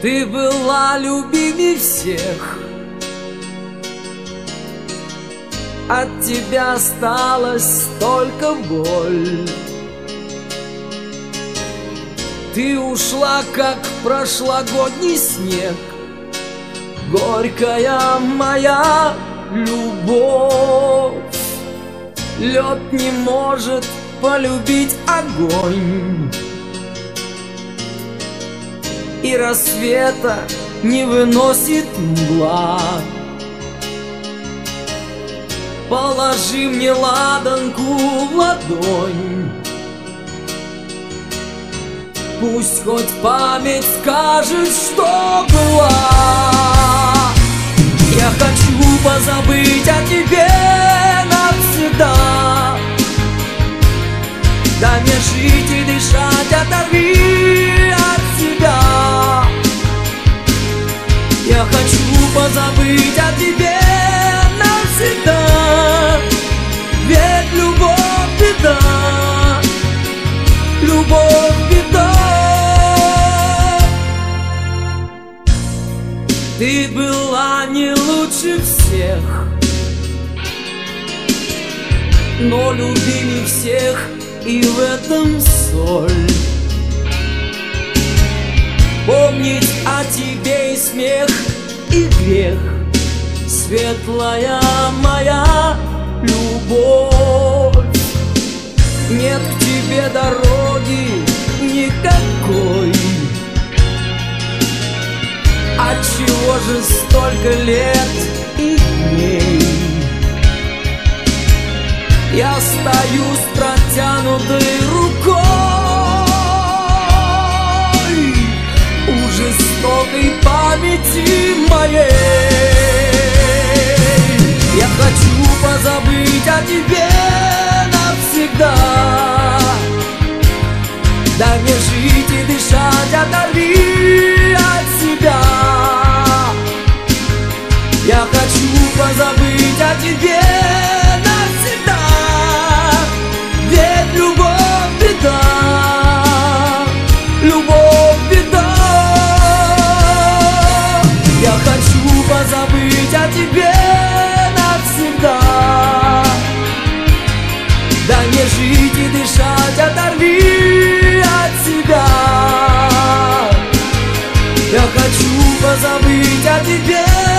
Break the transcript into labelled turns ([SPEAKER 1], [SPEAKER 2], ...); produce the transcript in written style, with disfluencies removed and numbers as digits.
[SPEAKER 1] Ты была любимей всех, от тебя осталась только боль. Ты ушла, как прошлогодний снег, горькая моя любовь. Лед не может полюбить огонь, и рассвета не выносит мгла. Положи мне ладонку в ладонь, пусть хоть память скажет, что была. Я хочу позабыть о тебе навсегда. Дай мне жить и дышать, оторви от себя. Я хочу позабыть о тебе навсегда, ведь любовь беда, любовь беда. Ты была не лучше всех, но любимей всех, и в этом соль. Помнить о тебе и смех, и грех, светлая моя любовь. Нет к тебе дороги никакой. Отчего же столько лет и дней я стою с протянутой рукой у жестокой памяти моей. Я хочу позабыть о тебе навсегда. Дай мне жить и дышать, оторви от себя. Я хочу позабыть о тебе навсегда, ведь любовь беда, любовь беда. Я хочу позабыть о тебе навсегда. Дай мне жить и дышать, оторви от себя. Я хочу позабыть о тебе